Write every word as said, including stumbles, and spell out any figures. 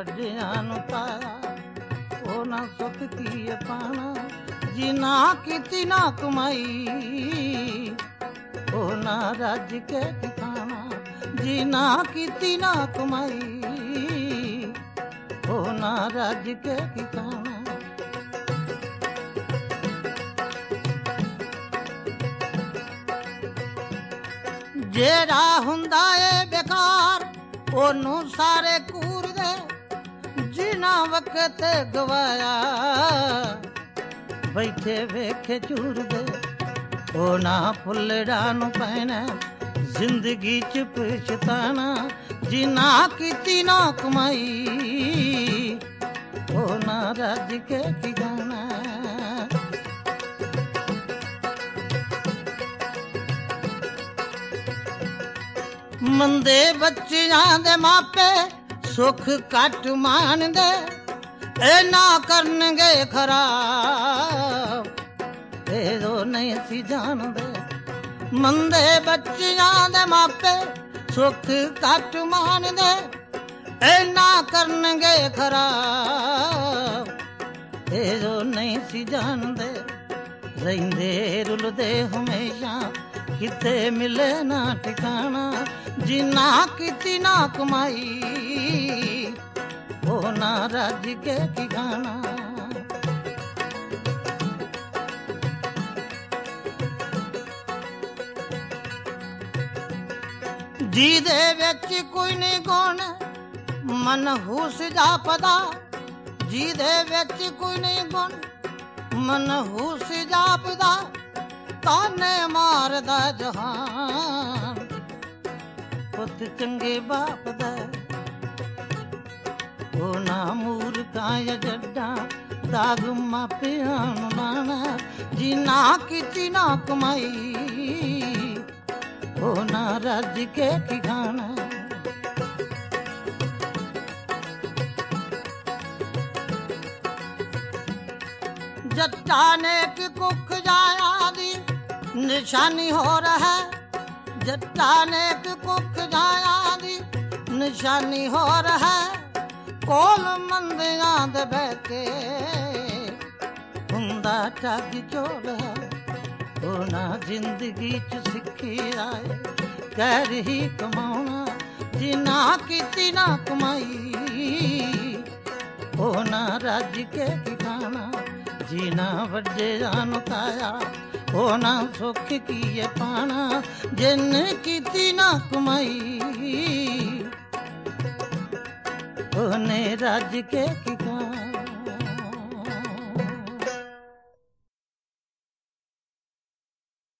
ਵੱਡਿਆਂ ਨੂੰ ਪਾਇਆ, ਉਹ ਨਾ ਸੁੱਖ ਕੀ ਪਾਣਾ, ਜਿਨਾ ਕੀਤੀ ਨਾ ਕਮਾਈ, ਉਹ ਨਾ ਰੱਜ ਕੇ ਖਾਣਾ, ਜਿਨਾ ਕੀਤੀ ਨਾ ਕਮਾਈ, ਉਹ ਨਾ ਰੱਜ ਕੇ ਖਾਣਾ। ਜਿਹੜਾ ਹੁੰਦਾ ਏ ਬੇਕਾਰ, ਉਹਨੂੰ ਸਾਰੇ ਕੂਰਦੇ, ਜਿਨਾ ਵਕਤ ਗਵਾਇਆ, ਬੈਠੇ ਵੇਖੇ ਝੂਰਦੇ, ਉਹ ਨਾ ਫੁੱਲੜਾਂ ਨੂੰ ਪੈਣਾ, ਜ਼ਿੰਦਗੀ ਚ ਪਛਤਾਣਾ, ਜਿਨਾ ਕੀਤੀ ਨਾ ਕਮਾਈ, ਉਹ ਨਾ ਰੱਜ ਕੇ ਕੀ ਜਾਣਾ। ਮੰਦੇ ਬੱਚਿਆਂ ਦੇ ਮਾਪੇ ਸੁੱਖ ਘੱਟ ਮਾਣਦੇ, ਇਹ ਨਾ ਕਰਨਗੇ ਖਰਾਬ, ਇਹ ਉਹ ਨਹੀਂ ਸੀ ਜਾਣਦੇ। ਮੰਦੇ ਬੱਚਿਆਂ ਦੇ ਮਾਪੇ ਸੁੱਖ ਘੱਟ ਮਾਣਦੇ, ਇਹ ਨਾ ਕਰਨਗੇ ਖਰਾਬ, ਇਹ ਉਹ ਨਹੀਂ ਸੀ ਜਾਣਦੇ। ਰਹਿੰਦੇ ਰੁਲਦੇ ਹਮੇਸ਼ਾ, ਕਿਤੇ ਮਿਲੇ ਨਾ ਠਿਕਾਣਾ, ਜਿਨਾ ਕੀਤੀ ਨਾ ਕਮਾਈ, ਉਹ ਨਾ ਰੱਜ ਕੇ ਕੀ ਖਾਣਾ। ਜਿਹਦੇ ਵਿੱਚ ਕੋਈ ਨਹੀਂ ਗੁਣ, ਮਨਹੂਸ ਜਾਪਦਾ, ਜਿਹਦੇ ਵਿੱਚ ਕੋਈ ਨਹੀਂ ਗੁਣ, ਮਨਹੂਸ ਜਾਪਦਾ, ਤਾਨੇ ਮਾਰਦਾ ਜਹਾਨ, ਪੁੱਤ ਚੰਗੇ ਬਾਪ ਦਾ, ਉਹ ਨਾ ਮੂਰਖਾਂ ਜਾਂ ਜੱਟਾਂ, ਦਾਗ ਮਾਪਿਆਂ ਨੂੰ ਲਾਣਾ, ਜਿਨਾ ਕੀਤੀ ਨਾ ਕਮਾਈ, ਉਹ ਨਾ ਰੱਜ ਕੇ ਕੀ ਖਾਣਾ। ਜੱਟਾਂ ਨੇ ਕਿ ਕੁੱਖ ਜਾਇਆ ਦੀ ਨਿਸ਼ਾਨੀ ਹੋ ਰਹਾ, ਜੱਟਾਂ ਨੇ ਕਿ ਕੁੱਖ ਜਾਇਆ ਦੀ ਨਿਸ਼ਾਨੀ ਹੋ ਰਹਾ, ਕੋਲ ਮੰਦਿਆਂ ਦੇ ਬਹਿ ਕੇ ਹੁੰਦਾ ਠੱਗ ਚੋਰ ਹੈ, ਉਹ ਨਾ ਜ਼ਿੰਦਗੀ ਚ ਸਿੱਖੀ ਆਏ, ਕਹਿ ਰਹੀ ਕਮਾਉਣਾ, ਜਿਨਾ ਕੀਤੀ ਨਾ ਕਮਾਈ, ਉਹ ਨਾ ਰੱਜ ਕੇ ਕੀ ਖਾਣਾ। ਜਿਨਾ ਵੱਡਿਆਂ ਨੂੰ ਪਾਇਆ, ਉਹ ਨਾ ਸੁੱਖ ਕੀ ਪਾਣਾ, ਜਿਨ ਕੀਤੀ ਨਾ ਕਮਾਈ, ਉਹਨੇ ਰੱਜ ਕੇ ਕੀ ਖਾਣਾ।